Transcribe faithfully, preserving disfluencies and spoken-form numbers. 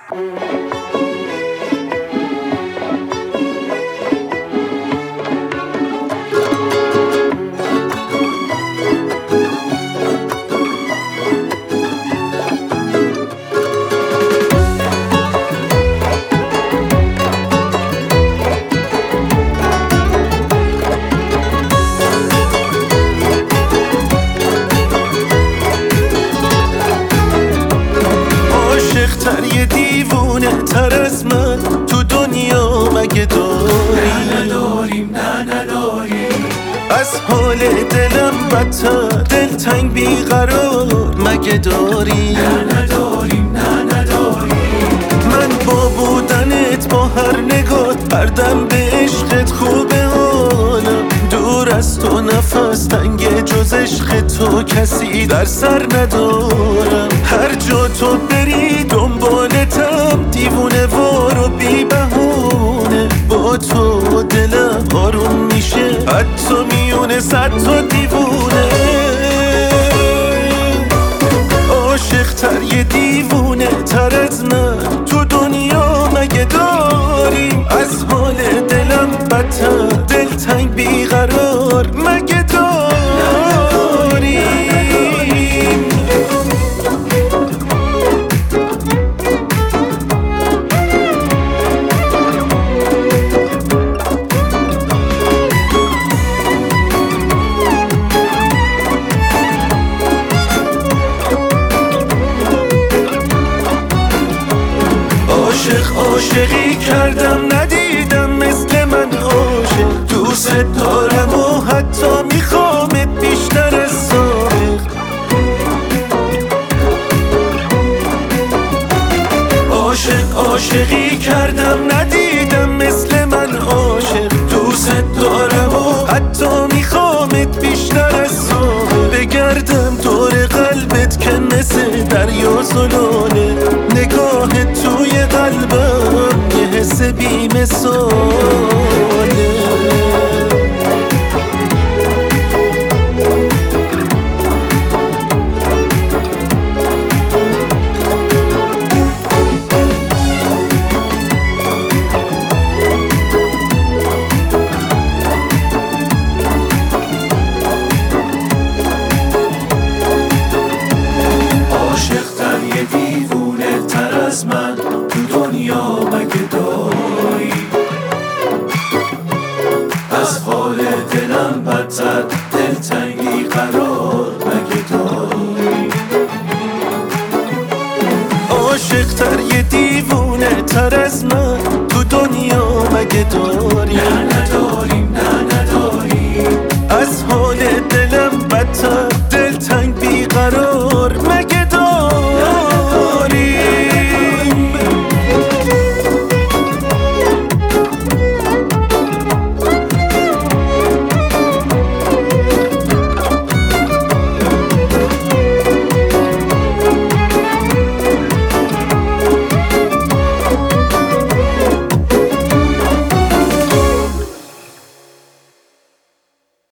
عاشق‌تر یه دیوونه تر از من تو دنیا مگه داری؟ نه نداریم، نه نداریم. از حال دلم بدتر دلتنگ بیقرار مگه داری؟ نه نداریم، نه نداریم. من با بودنت با هر نگاه هر دم به عشقت خوبه حالم، دور از تو نفس تنگ جز عشق تو کسی در سر ندارم. هر جا تو بری دنبالتم دیوونه وار و بی بهونه، با تو دلم آروم میشه حتی میونه صد تا دیوونه. عاشق تر یه دیوونه تر از من تو دنیا مگه داریم؟ از حال دلم بدتر دلتنگ بیقرار مگه داریم؟ عاشق عاشقی کردم ندیدم مثل من عاشق، دوست دارم و حتی میخوامت بیشتر از سابق. عاشق عاشقی کردم ندیدم مثل من عاشق، دوست دارم و حتی میخوامت بیشتر از سابق. بگردم دور قلبت که مثل دریا زلاله، نگاه توی قلبم یه حس بی مثاله. عاشق‌تر یه دیوونه تر از من تو دنیا مگه داری؟ از حال دلم بدتر دلتنگی قرار مگه داری؟ عاشق تر یه دیوونه تر از من تو دنیا مگه داری؟ نه نداریم، نه نداریم. از حال